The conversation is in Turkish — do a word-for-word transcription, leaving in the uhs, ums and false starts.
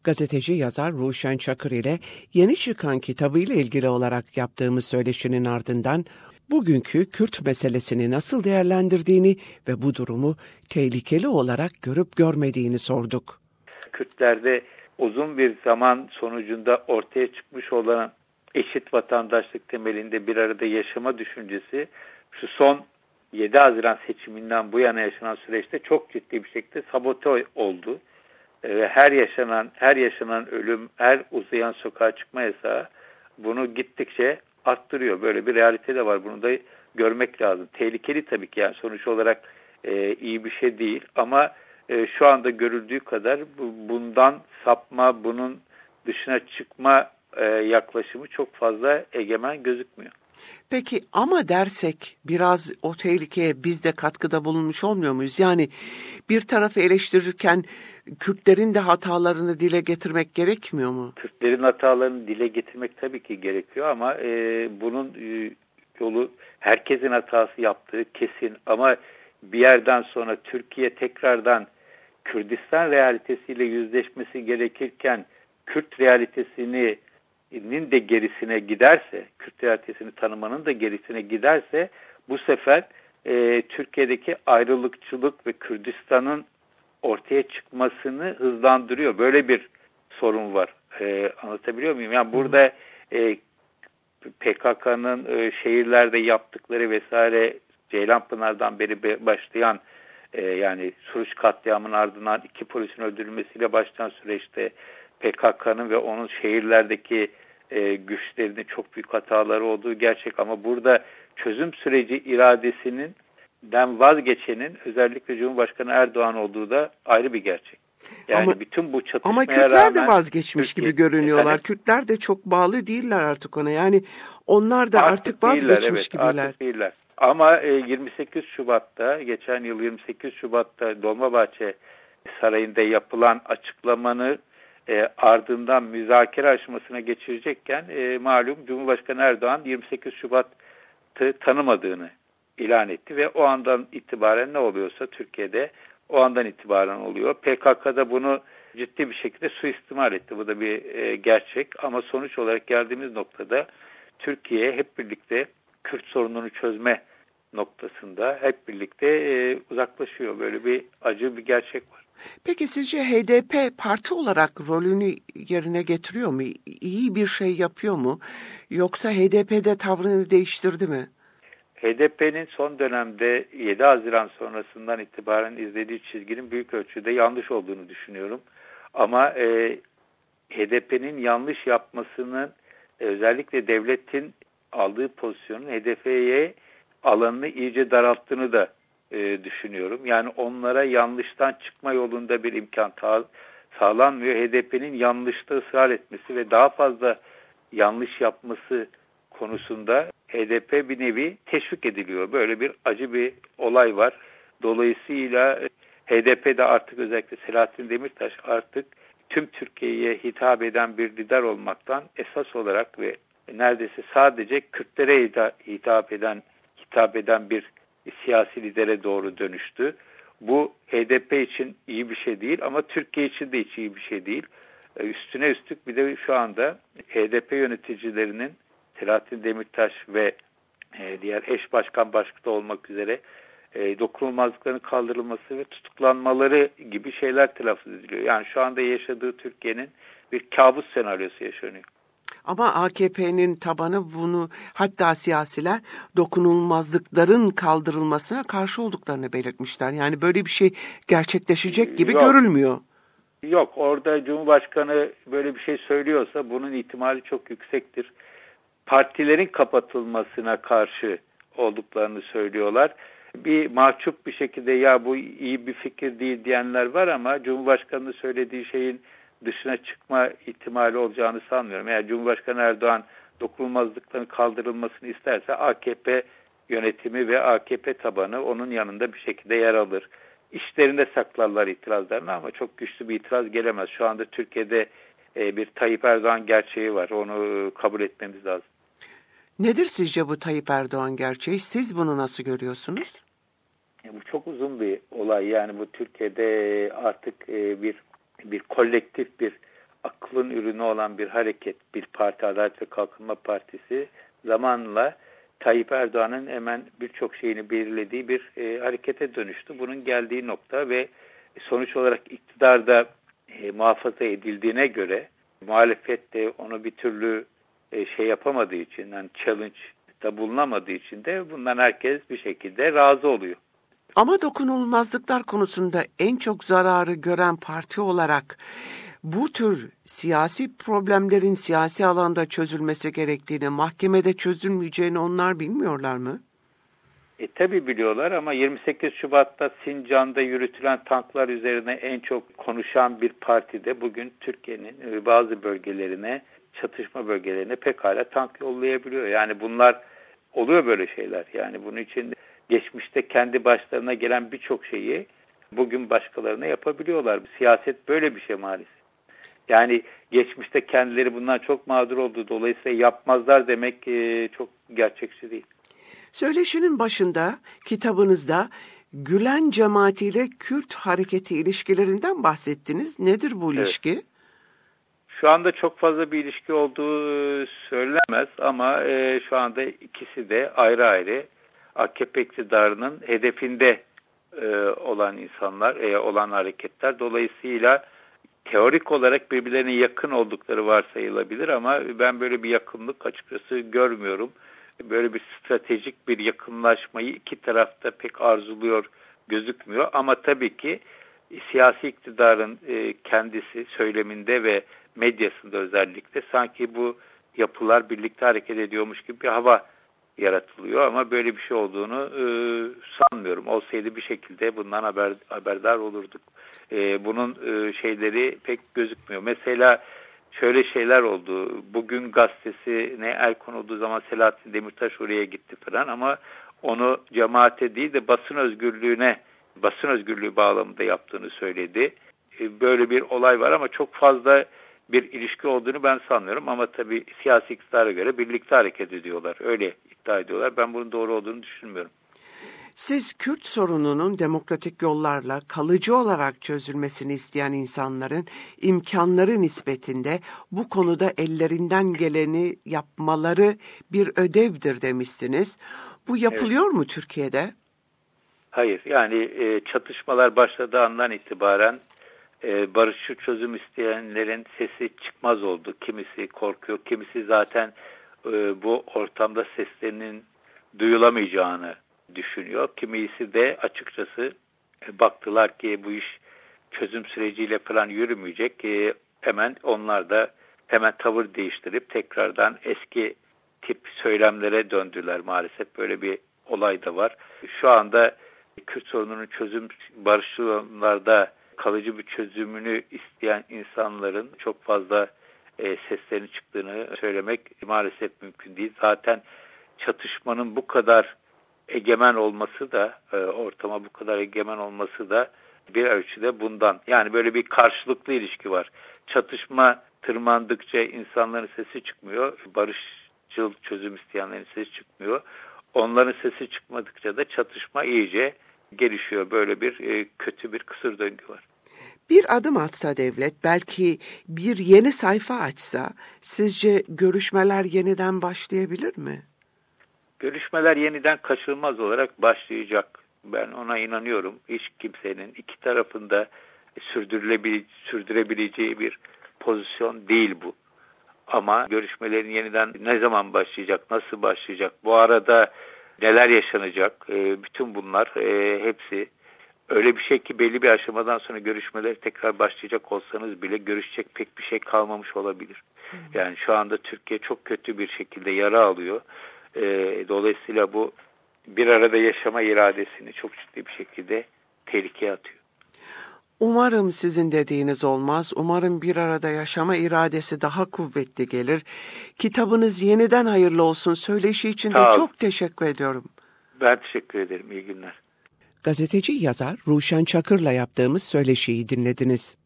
Gazeteci yazar Ruşen Çakır ile yeni çıkan kitabıyla ilgili olarak yaptığımız söyleşinin ardından bugünkü Kürt meselesini nasıl değerlendirdiğini ve bu durumu tehlikeli olarak görüp görmediğini sorduk. Kürtlerde uzun bir zaman sonucunda ortaya çıkmış olan eşit vatandaşlık temelinde bir arada yaşama düşüncesi şu son yedi Haziran seçiminden bu yana yaşanan süreçte çok ciddi bir şekilde sabote oldu. Ve her yaşanan her yaşanan ölüm, her uzayan sokağa çıkma yasağı bunu gittikçe arttırıyor. Böyle bir realite de var. Bunu da görmek lazım. Tehlikeli tabii ki, yani sonuç olarak e, iyi bir şey değil ama e, şu anda görüldüğü kadar bu, bundan sapma, bunun dışına çıkma e, yaklaşımı çok fazla egemen gözükmüyor. Peki ama dersek biraz o tehlikeye biz de katkıda bulunmuş olmuyor muyuz? Yani bir tarafı eleştirirken Kürtlerin de hatalarını dile getirmek gerekmiyor mu? Kürtlerin hatalarını dile getirmek tabii ki gerekiyor ama e, bunun e, yolu herkesin hatası yaptığı kesin ama bir yerden sonra Türkiye tekrardan Kürdistan realitesiyle yüzleşmesi gerekirken Kürt realitesini nin de gerisine giderse, Kürt realitesini tanımanın da gerisine giderse bu sefer e, Türkiye'deki ayrılıkçılık ve Kürdistan'ın ortaya çıkmasını hızlandırıyor. Böyle bir sorun var. E, anlatabiliyor muyum? Yani burada e, P K K'nın e, şehirlerde yaptıkları vesaire Ceylanpınar'dan beri başlayan e, yani Suruç katliamının ardından iki polisin öldürülmesiyle başlayan süreçte P K K'nın ve onun şehirlerdeki e, güçlerinin çok büyük hataları olduğu gerçek ama burada çözüm süreci iradesinin den vazgeçenin özellikle Cumhurbaşkanı Erdoğan olduğu da ayrı bir gerçek. Yani ama, bütün bu çatışmaya ama Kürtler rağmen de vazgeçmiş Türkiye, gibi görünüyorlar. efendim, Kürtler de çok bağlı değiller artık ona. Yani onlar da artık, artık vazgeçmiş değiller, evet, gibiler. Artık değiller. Ama e, yirmi sekiz Şubat'ta, geçen yıl yirmi sekiz Şubat'ta Dolmabahçe Sarayı'nda yapılan açıklamanı e, ardından müzakere aşamasına geçirecekken e, malum Cumhurbaşkanı Erdoğan yirmi sekiz Şubat'ı tanımadığını ilan etti ve o andan itibaren ne oluyorsa Türkiye'de o andan itibaren oluyor. P K K'da bunu ciddi bir şekilde suistimal etti. Bu da bir e, gerçek ama sonuç olarak geldiğimiz noktada Türkiye hep birlikte Kürt sorununu çözme noktasında hep birlikte e, uzaklaşıyor. Böyle bir acı bir gerçek var. Peki sizce H D P parti olarak rolünü yerine getiriyor mu? İyi bir şey yapıyor mu? Yoksa H D P'de tavrını değiştirdi mi? H D P'nin son dönemde yedi Haziran sonrasından itibaren izlediği çizginin büyük ölçüde yanlış olduğunu düşünüyorum. Ama e, H D P'nin yanlış yapmasının e, özellikle devletin aldığı pozisyonun H D P'ye alanını iyice daralttığını da e, düşünüyorum. Yani onlara yanlıştan çıkma yolunda bir imkan ta- sağlanmıyor. H D P'nin yanlışta ısrar etmesi ve daha fazla yanlış yapması konusunda H D P bir nevi teşvik ediliyor. Böyle bir acı bir olay var. Dolayısıyla H D P'de artık özellikle Selahattin Demirtaş artık tüm Türkiye'ye hitap eden bir lider olmaktan esas olarak ve neredeyse sadece Kürtlere hitap eden hitap eden bir siyasi lidere doğru dönüştü. Bu H D P için iyi bir şey değil ama Türkiye için de hiç iyi bir şey değil. Üstüne üstlük bir de şu anda H D P yöneticilerinin Selahattin Demirtaş ve e, diğer eş başkan başlıkta olmak üzere e, dokunulmazlıkların kaldırılması ve tutuklanmaları gibi şeyler telaffuz ediliyor. Yani şu anda yaşadığı Türkiye'nin bir kabus senaryosu yaşanıyor. Ama A K P'nin tabanı bunu, hatta siyasiler dokunulmazlıkların kaldırılmasına karşı olduklarını belirtmişler. Yani böyle bir şey gerçekleşecek gibi Yok. görülmüyor. Yok, orada Cumhurbaşkanı böyle bir şey söylüyorsa bunun ihtimali çok yüksektir. Partilerin kapatılmasına karşı olduklarını söylüyorlar. Bir mahcup bir şekilde ya bu iyi bir fikir değil diyenler var ama Cumhurbaşkanı'nın söylediği şeyin dışına çıkma ihtimali olacağını sanmıyorum. Eğer Cumhurbaşkanı Erdoğan dokunulmazlıkların kaldırılmasını isterse A K P yönetimi ve A K P tabanı onun yanında bir şekilde yer alır. İşlerinde saklarlar itirazlarını ama çok güçlü bir itiraz gelemez. Şu anda Türkiye'de bir Tayyip Erdoğan gerçeği var. Onu kabul etmemiz lazım. Nedir sizce bu Tayyip Erdoğan gerçeği? Siz bunu nasıl görüyorsunuz? Bu çok uzun bir olay. Yani bu Türkiye'de artık bir bir kolektif bir akılın ürünü olan bir hareket, bir parti, Adalet ve Kalkınma Partisi zamanla Tayyip Erdoğan'ın hemen birçok şeyini belirlediği bir e, harekete dönüştü. Bunun geldiği nokta ve sonuç olarak iktidarda e, muhafaza edildiğine göre muhalefet de onu bir türlü e, şey yapamadığı için, yani challenge'da bulunamadığı için de bundan herkes bir şekilde razı oluyor. Ama dokunulmazlıklar konusunda en çok zararı gören parti olarak bu tür siyasi problemlerin siyasi alanda çözülmesi gerektiğini, mahkemede çözülmeyeceğini onlar bilmiyorlar mı? E tabi biliyorlar ama yirmi sekiz Şubat'ta Sincan'da yürütülen tanklar üzerine en çok konuşan bir partide bugün Türkiye'nin bazı bölgelerine, çatışma bölgelerine pekala tank yollayabiliyor. Yani bunlar oluyor, böyle şeyler. Yani bunun için geçmişte kendi başlarına gelen birçok şeyi bugün başkalarına yapabiliyorlar. Siyaset böyle bir şey maalesef. Yani geçmişte kendileri bundan çok mağdur oldu. Dolayısıyla yapmazlar demek e, çok gerçekçi değil. Söyleşinin başında kitabınızda Gülen cemaatiyle Kürt hareketi ilişkilerinden bahsettiniz. Nedir bu ilişki? Evet. Şu anda çok fazla bir ilişki olduğu söylenemez ama e, şu anda ikisi de ayrı ayrı A K P iktidarının hedefinde e, olan insanlar, e, olan hareketler. Dolayısıyla teorik olarak birbirlerine yakın oldukları varsayılabilir ama ben böyle bir yakınlık açıkçası görmüyorum. Böyle bir stratejik bir yakınlaşmayı iki tarafta pek arzuluyor gözükmüyor. Ama tabii ki siyasi iktidarın e, kendisi söyleminde ve medyasında özellikle sanki bu yapılar birlikte hareket ediyormuş gibi bir hava yaratılıyor. Ama böyle bir şey olduğunu e, sanmıyorum. Olsaydı bir şekilde bundan haber, haberdar olurduk. E, bunun e, şeyleri pek gözükmüyor. Mesela şöyle şeyler oldu. Bugün gazetesine el konulduğu zaman Selahattin Demirtaş oraya gitti falan ama onu cemaate değil de basın özgürlüğüne, basın özgürlüğü bağlamında yaptığını söyledi. Böyle bir olay var ama çok fazla bir ilişki olduğunu ben sanmıyorum ama tabii siyasi iktidara göre birlikte hareket ediyorlar. Öyle iddia ediyorlar. Ben bunun doğru olduğunu düşünmüyorum. Siz Kürt sorununun demokratik yollarla kalıcı olarak çözülmesini isteyen insanların imkanları nispetinde bu konuda ellerinden geleni yapmaları bir ödevdir demişsiniz. Bu yapılıyor evet. mu Türkiye'de? Hayır, yani e, çatışmalar başladığı andan itibaren e, barışçı çözüm isteyenlerin sesi çıkmaz oldu. Kimisi korkuyor, kimisi zaten e, bu ortamda seslerinin duyulamayacağını düşünüyor. Kimisi de açıkçası e, baktılar ki bu iş çözüm süreciyle falan yürümeyecek. E, hemen onlar da hemen tavır değiştirip tekrardan eski tip söylemlere döndüler maalesef. Böyle bir olay da var. Şu anda Kürt sorununun çözüm barışçılarda kalıcı bir çözümünü isteyen insanların çok fazla e, seslerinin çıktığını söylemek maalesef mümkün değil. Zaten çatışmanın bu kadar egemen olması da, e, ortama bu kadar egemen olması da bir ölçüde bundan. Yani böyle bir karşılıklı ilişki var. Çatışma tırmandıkça insanların sesi çıkmıyor. Barışçıl çözüm isteyenlerin sesi çıkmıyor. Onların sesi çıkmadıkça da çatışma iyice gelişiyor. Böyle bir e, kötü bir kısır döngü var. Bir adım atsa devlet, belki bir yeni sayfa açsa, sizce görüşmeler yeniden başlayabilir mi? Görüşmeler yeniden kaçınılmaz olarak başlayacak. Ben ona inanıyorum. Hiç kimsenin iki tarafında sürdürülebileceği, sürdürebileceği bir pozisyon değil bu. Ama görüşmelerin yeniden ne zaman başlayacak, nasıl başlayacak, bu arada neler yaşanacak, e, bütün bunlar e, hepsi öyle bir şey ki belli bir aşamadan sonra görüşmeler tekrar başlayacak olsanız bile görüşecek pek bir şey kalmamış olabilir. Yani şu anda Türkiye çok kötü bir şekilde yara alıyor. E, dolayısıyla bu bir arada yaşama iradesini çok ciddi bir şekilde tehlikeye atıyor. Umarım sizin dediğiniz olmaz. Umarım bir arada yaşama iradesi daha kuvvetli gelir. Kitabınız yeniden hayırlı olsun. Söyleşi için de çok teşekkür ediyorum. Ben teşekkür ederim. İyi günler. Gazeteci yazar Ruşen Çakır'la yaptığımız söyleşiyi dinlediniz.